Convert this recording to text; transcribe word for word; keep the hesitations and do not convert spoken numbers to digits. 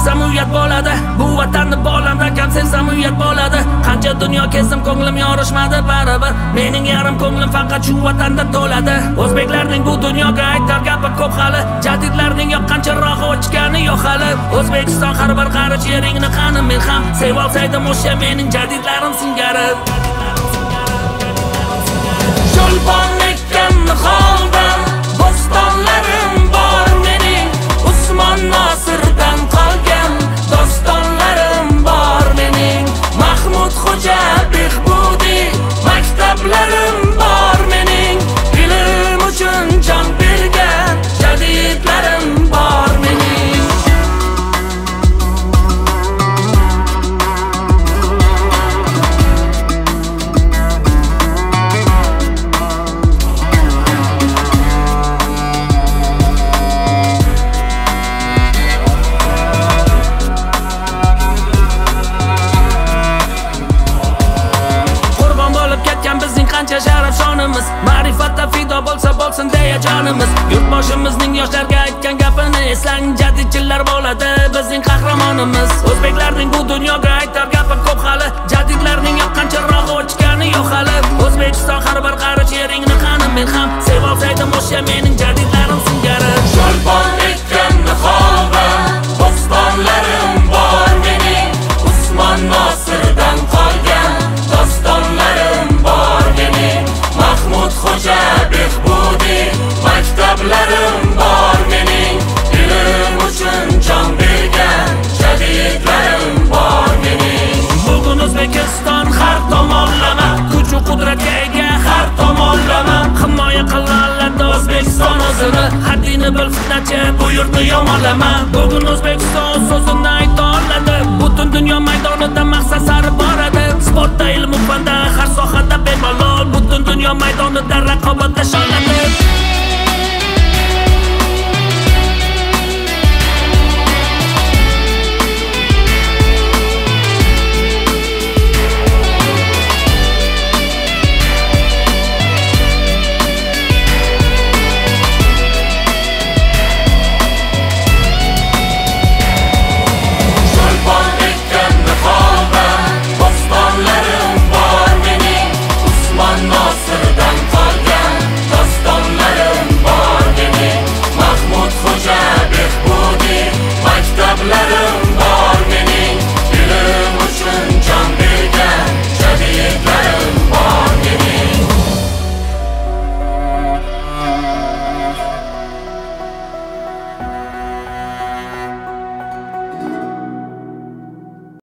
sevsam uyat bo'ladi. Bu vatanni bolamda kam sevsam uyat bo'ladi. Qancha dunyo kezdim, ko'nglim yorishmadi baribir. Mening yarim ko'nglim faqat shu vatanda to'ladi. O'zbeklarning bu dunyoga aytar gapi ko'p hali. Jadidlarning yoqqanchirog'i o'chgani yo'q hali. O'zbekiston har bir qarich yeringni qani men ham sevib olsaydim o'sha mening jadidlarim singari. Cho'lpon ekkan holda bo'stonlarim bor mening. Usmon Nosirdan qolgan dostonlarim bor mening. Mahmud Xo'ja Behbudi maktablarim bor mening. Ilm uchun jon bergan jadidlarim bor mening. Sharaf shonimiz, ma'rifatda fido bo'lsa bo'lsin deya jonimiz. Yurtboshimizning yoshlarga aytgan gapini eslang, jadidchilar bo'ladi bizning qahramonimiz. O'zbeklarning bu dunyoga aytar gapi ko'p hali. Jadidlarning yoqqanchirog'i o'chgani yo'q hali. O'zbekiston har bir qarich yeringni qani men ham sevib olsaydim o'sha mening jadidlarim singari. Cho'lpon ekkan holda bo'stonlarim bor mening. Usmon Nosirdan qolgan dostonlarim bor mening. Mahmud Xo'ja Behbudi maktablarim bor mening. Ilm uchun jon bergan jadidlarim bor mening. Bugun O'zbekiston har tomonlama kuch va qudratga ega har tomonlama. Himoya qilganlarda O'zbekiston o'zini, haddini bil fitnachi bu yurtni yomonlama. Bugun O'zbekiston so'zini ayta oladi, butun dunyo maydonida maqsad sari boradi. Sportda, ilm-fanda, har sohada bemalol, butun dunyo maydonida raqobat